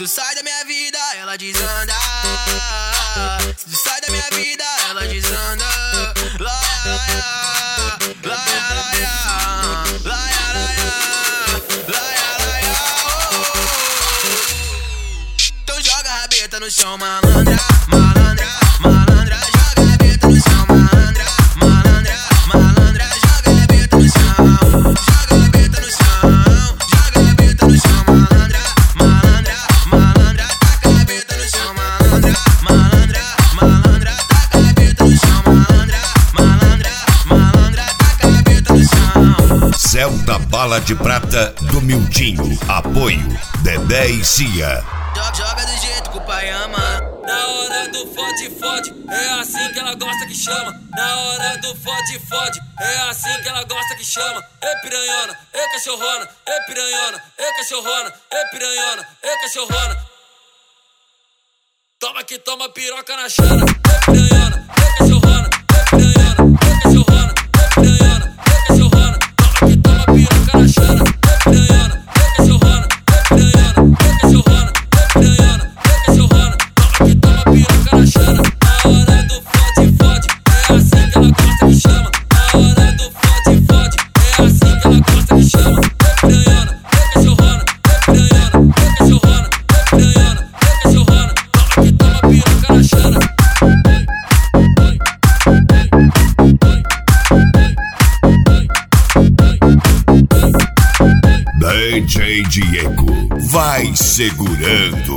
tu sai da minha vida, ela desanda. Se tu sai da minha vida, ela desanda. Laia, laia, laia, laia, laia, laia, Então joga a rabeta no chão, malandra, malandra, malandra. Joga a rabeta no chão, malandra, malandra, malandra. Joga a rabeta no chão, joga a rabeta no chão, joga a rabeta no chão, malandra, malandra, malandra. Taca a rabeta no chão, malandra, malandra, malandra. Taca a rabeta no chão, malandra, malandra, malandra. Taca a rabeta no chão. Céu da Bala de Prata do Miltinho. Apoio Dedé e Cia. Joga do jeito que o pai ama. Na hora do fode, é assim que ela gosta que chama. Na hora do fode, é assim que ela gosta que chama. Ei piranhona, ei cachorrona, ei piranhona, ei cachorrona, ei piranhona, ei cachorrona. Toma que toma piroca na chana. Ei piranhona, ei cachorrona, ei piranhona, ei cachorrona, ei piranhona, ei cachorrona. Toma que toma piroca na chana. Ei piranhona, ei cachorrona, ei piranhona, ei cachorrona. Na hora do fode, é assim que ela gosta que chama. Na hora do fode, é assim que ela gosta que chama. Ei piranhona, ei cachorrona, ei piranhona, ei cachorrona, ei piranhona, ei cachorrona. Toma que toma piroca na chana. DJ Diego vai segurando.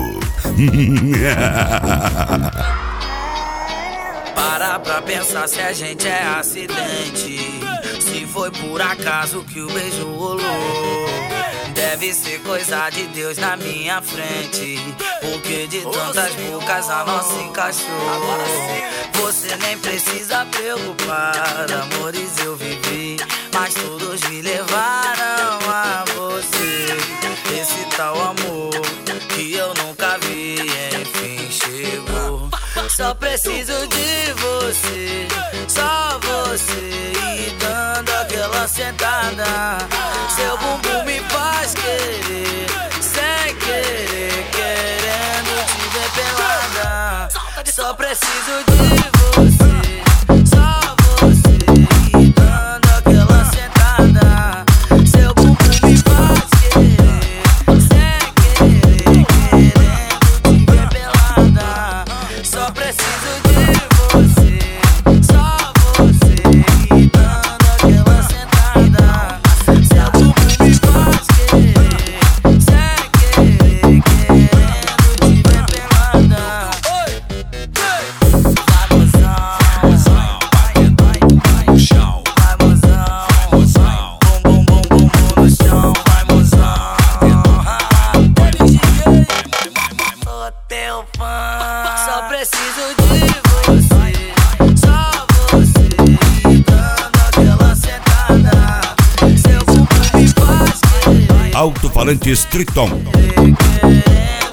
Para pra pensar se a gente é acidente. Se foi por acaso que o beijo rolou, deve ser coisa de Deus na minha frente, porque de tantas bocas a nossa encaixou. Você nem precisa preocupar, amores eu vivi, mas todos me levaram a você. Esse tal amor que eu nunca vi, enfim chegou. Só preciso de você, só você, e dando aquela sentada. Seu bumbum me faz querer, sem querer, querendo te ver pelada. Só preciso de você, só você, e dando aquela sentada. Seu bumbum me faz querer, sem querer, querendo te ver pelada. Só preciso de você, só você, e dando aquela sentada. Seu bumbum me faz querer, sem querer, querendo te ver pelada. Vai mozão, vai no chão. Vai mozão, bum bum bum bum bum no chão. Vai mozão, sou teu fã. Só preciso de você, só você, e dando aquela sentada. Seu bumbum me faz querer, Alto-falantes Triton. querer.